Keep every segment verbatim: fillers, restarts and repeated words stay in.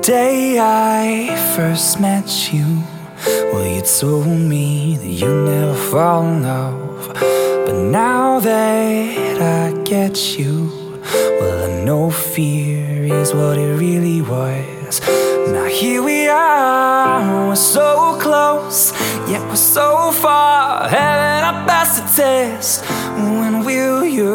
day I first met you, well, you told me that you never fall in love. But now that I get you, well, I know fear is what it really was. Now here we are, we're so close, yet we're so far. Haven't I passed the test? When will you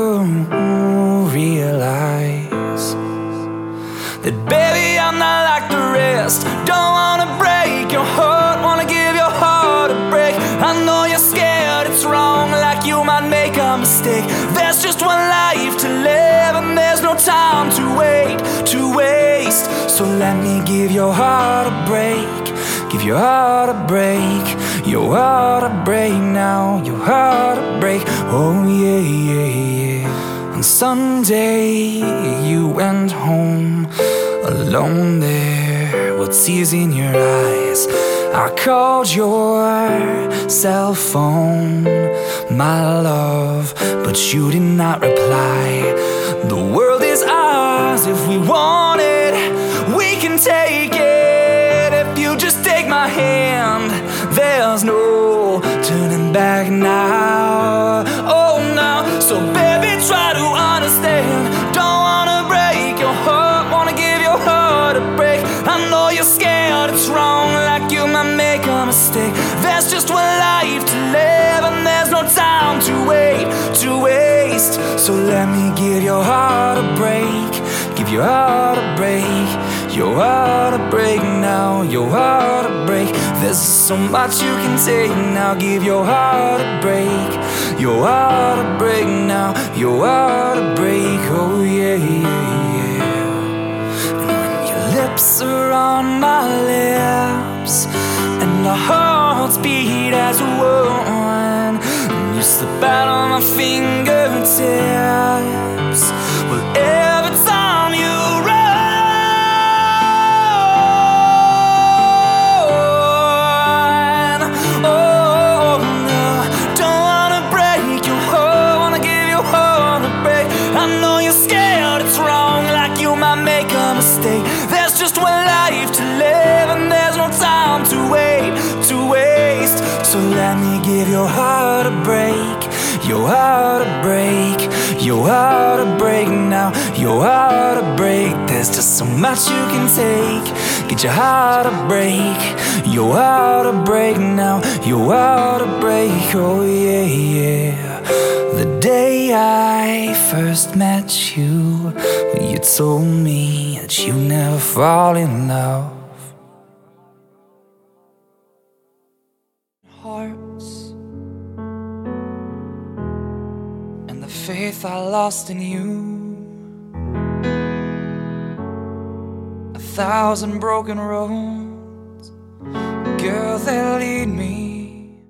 realize that, baby, I'm not like the rest? Don't wanna break your heart, wanna give your heart a break. I know you're scared, it's wrong, like you might make a mistake. There's just one life to live, and there's no time to wait, to waste. So let me give your heart a break, give your heart a break, your heart a break now, your heart a break. Oh yeah, yeah, yeah. On Sunday you went home alone there with tears in your eyes. I called your cell phone, my love, but you did not reply. The world is ours if we want it, we can take it. If you just take my hand, there's no turning back now. Oh no, so baby, try to understand. Don't wanna break your heart, wanna give your heart a break. I know you're scared, it's wrong, like you might make a mistake. There's just one life to live, and there's no time to wait, to waste. So let me give your heart a break, give your heart a break, your heart a break now, your heart a break. There's so much you can take now. Give your heart a break, your heart a break now, your heart a break. Oh yeah, yeah, yeah. And when your lips are on my lips, and our hearts beat as one, and you slip out on my fingertips, well, every time you run, make a mistake. There's just one life to live, and there's no time to wait, to waste. So let me give your heart a break, your heart a break, your heart a break now, your heart a break. There's just so much you can take. Get your heart a break, your heart a break now, your heart a break. Oh yeah, yeah. The day I first met you, you told me that you never fall in love. Hearts and the faith I lost in you, a thousand broken roads, girl, they lead me